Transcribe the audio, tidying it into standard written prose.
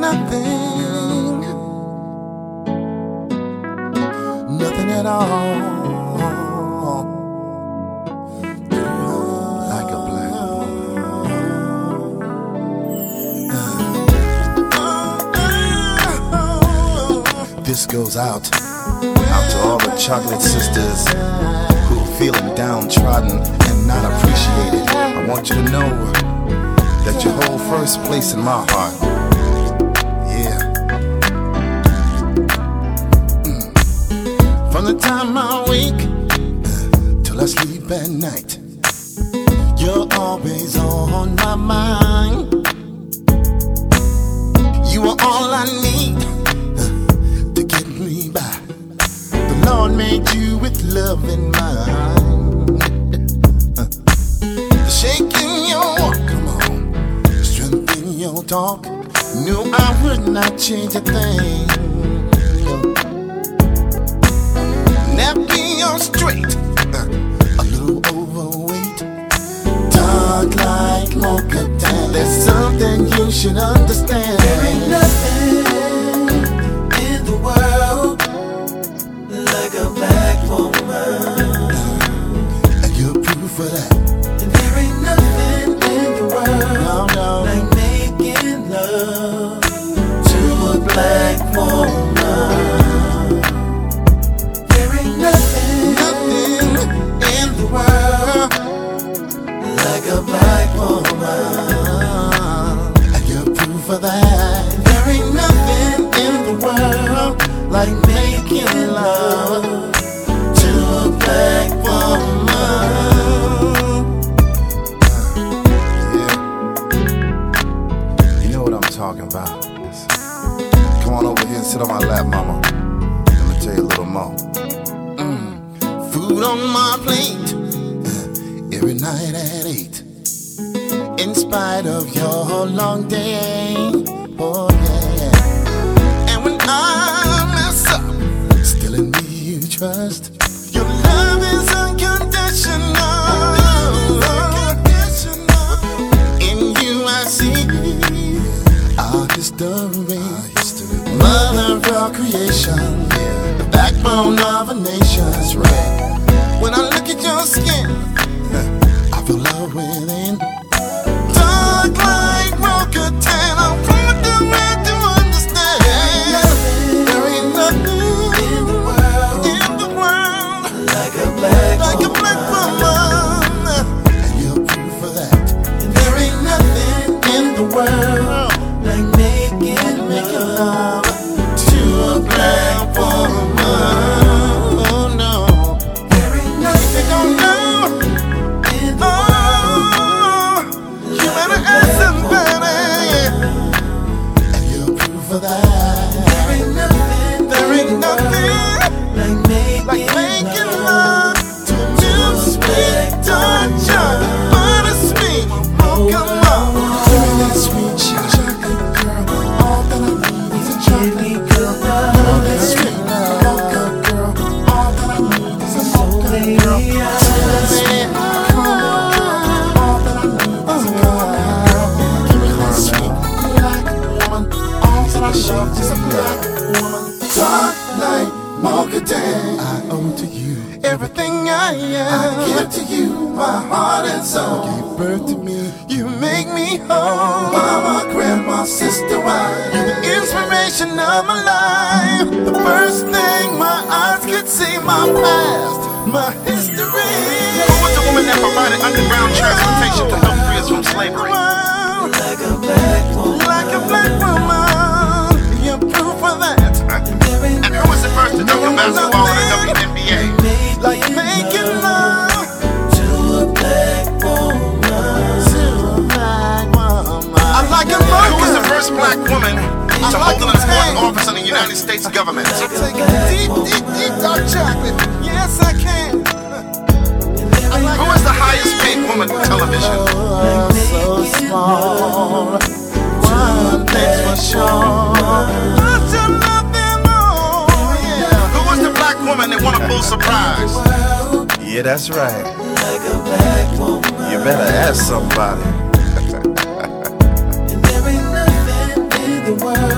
nothing, nothing at all. Like a black This goes out to all the chocolate sisters who are feeling downtrodden and not appreciated. I want you to know that you hold first place in my heart. Yeah. From the time I wake till I sleep at night, you're always on my mind. You are all I need to get me by. The Lord made you with love in mind. The shaking your walk, come on, strength in your talk. Knew I would not change a thing. Nappy or straight, a little overweight, dark like mocha tan. There's something you should understand. There ain't nothing in the world like a black woman, And you're proof of that. and there ain't nothing in the world No. like making love to a black woman. There ain't nothing Nothing in the world like a black woman, and you're proof of that. there ain't nothing in the world like making love to a black woman. Yeah. You know what I'm talking about. Come on over here and sit on my lap, mama. Let me tell you a little more. Food on my plate every night at 8. In spite of your long day, oh yeah. And when I mess up, still in me you trust. Your love is unconditional. In you I see our history, mother of all creation, the backbone of a nation. That's right. When I look at your skin, I feel love within. Dark like mocha tan, I want the man to understand. There ain't nothing In the world like like a black woman, and you're proof of that. there ain't nothing in the world like making love to a black woman. Oh no, There ain't they nothing don't know. in the Oh, you better ask somebody, and you're proof of that. There ain't nothing There ain't nothing like like making making love love to sweet dark chocolate, buttersweet mocha love. Give me that sweet chocolate, girl. All that I need is a chocolate, girl. All that sweet mocha, girl. All that I need is a mocha, girl. Come on, girl. All that I need is a mocha, girl. Give me that sweet black woman. All that I need is a black woman. Dark like mocha tan. I owe to you everything I am. I give to you my heart and soul. You gave birth to me. You make me whole. Mama, grandma, sister, wife. You're the inspiration of my life. The first thing my eyes could see, my past, my history. Who was the woman that provided underground transportation to help free us from slavery? like a black woman. Like a black woman. You're proof of that. There ain't And who was the first to dunk a basketball in the WNBA? Like making love to a black woman. to a black woman. I like a Who was the mocha. first black woman to hold an important office in the United States government? I'll take a deep, deep, deep dark chocolate. Yes, I can. I like Who is the highest paid woman in television? so small. One thing's for sure. I should love them all. Yeah. Who was the black woman that won a Pulitzer Prize? Yeah, that's right. Like a black woman. You better ask somebody. And there ain't nothing in the world